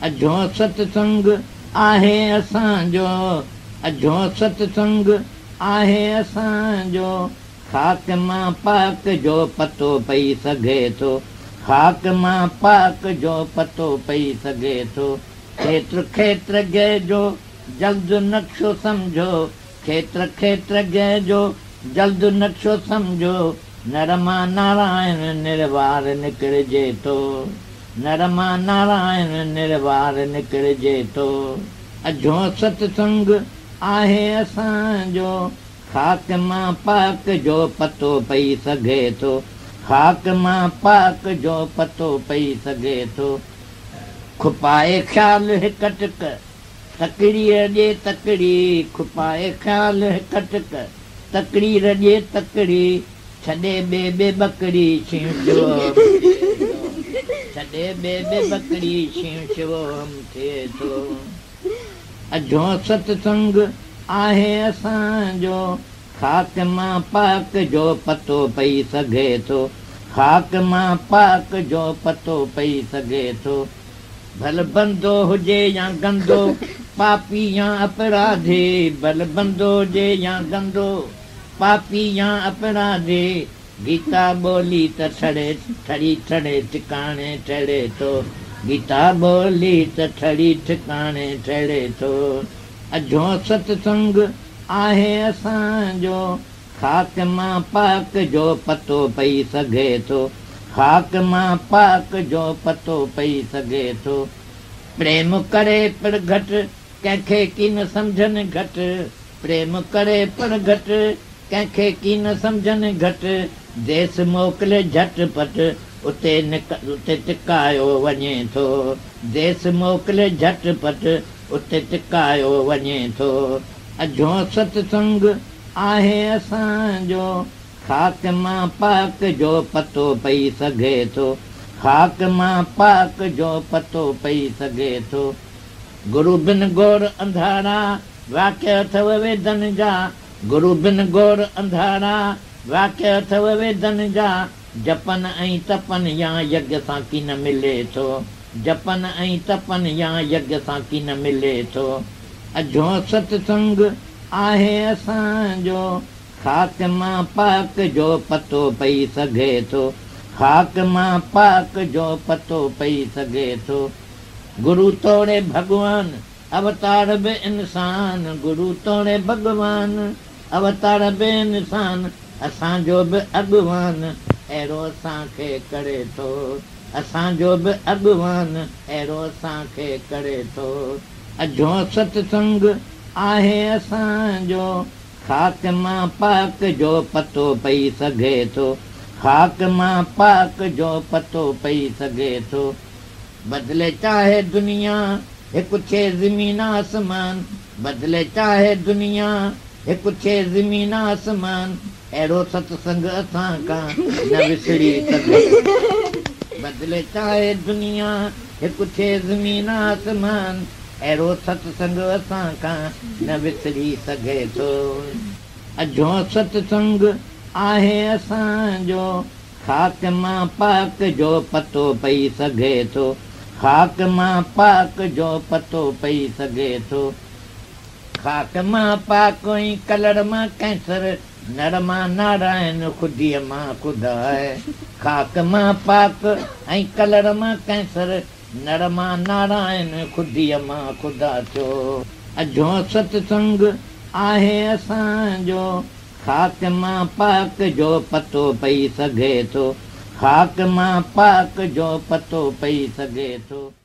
अझो सत्संग आहे असांजो, अझो सत्संग आहे असांजो, खाक मां पाक जो पतो पई सघे थो, खाक मां पाक जो पतो पई सघे थो। खेत्र खेत्र गए जो जल्द नक्शो सम्झो, खेत्र खेत्र गए जो जल्द नक्शो सम्झो, नर मां नारायण निर्वार निकिरजे थो, नर मां नारायण निर्वार निकिरजे थो। अझो सत्संग आहे असांजो, खाक मां पाक जो पतो पई सघे थो, खाक मां पाक जो पतो पई सघे थो। खुपाए ख़्याल हिक टक तकड़ीअ ॾे तकड़ी, खुपाए ख़्याल हिक टक तकड़ीअ ॾे तकड़ी, छॾे ॿे बकरी शिव शिवम, छॾे ॿे बकरी शिव शिवम थिए थो। अझो सत्संग आहे असांजो, खाक मां पाक जो पतो पई सघे थो, खाक मां पाक जो पतो पई सघे थो। भल बंदो हुजे या गंदो, पापी या अपराधी, भल बंदो हुजे या गंदो, पापी या अपराधी, गीता ॿोली त ठड़ी ठड़े ठिकाणे ठहरे थो, गीता ॿोली त ठड़ी ठिकाणे ठहरे थो। अझो सत्संग आहे असांजो, खाक मां पाक जो पतो पई सघे थो, खाक मां पाक जो पतो पई सघे थो। प्रेम करे पर घटि कंहिंखे की न सम्झनि घटि, प्रेम करे पर घटि कंहिंखे की न सम्झनि घटि, देस मोकिले झटपट उते टिकायो वञे थो, देस मोकिले झटपट उते टिकायो वञे थो। अझो सत्संग आहे असांजो, खाक मां पाक जो पतो पई सघे थो, खाक मां पाक जो पतो पई सघे थो। गुरु बिन गोर अंधारा वाक्य अथव वेदन जा, गुरु बिन गोर अंधारा वाक्य अथव वेदन जा, जपन ऐं तपन या यज्ञ सां की न मिले थो, जपन ऐं तपन या यज्ञ सां की न मिले थो। अझो सत्संग आहे असांजो, खाक मां पाक जो पतो पई सघे थो, खाक मां पाक जो पतो पई सघे थो। गुरु तोड़े भगवान अवतार बि इंसान, गुरु तोड़े भगवान अवतार बि इंसान, असांजो बि अॻवान अहिड़ो असांखे करे थो, असांजो बि अॻवान अहिड़ो असांखे करे थो। अझो सत्संग आहे असांजो, खाक मां पाक जो पतो पई सघे थो, खाक मां पाक जो पतो पई सघे थो। बदिले चाहे दुनिया हिकु छे ज़मीन आसमान, बदिले चाहे दुनिया हिकु छे ज़मीन आसमान, अहिड़ो सत्संग असां खां न विसरी सघे, बदिले चाहे दुनिया हिकु छे ज़मीन आसमान, अहिड़ो सत्संग असां खां न विसरी सघे थो। अझो सत्संग आहे असांजो, खाक मां पाक जो पतो पई सघे थो, खाक मां पाक जो पतो पई सघे थो। खाक मां पाक ऐं कलर मां कैंसर, नर मां नारायण खुदीअ मां खुदा आहे, खाक मां पाक ऐं कलर मां कैंसर, नर मां नारायण खुदीअ मां खुदा थियो। अझो सत्संग आहे असांजो, खाक मां पाक जो पतो पई सघे थो, खाक मां पाक जो पतो पई सघे थो।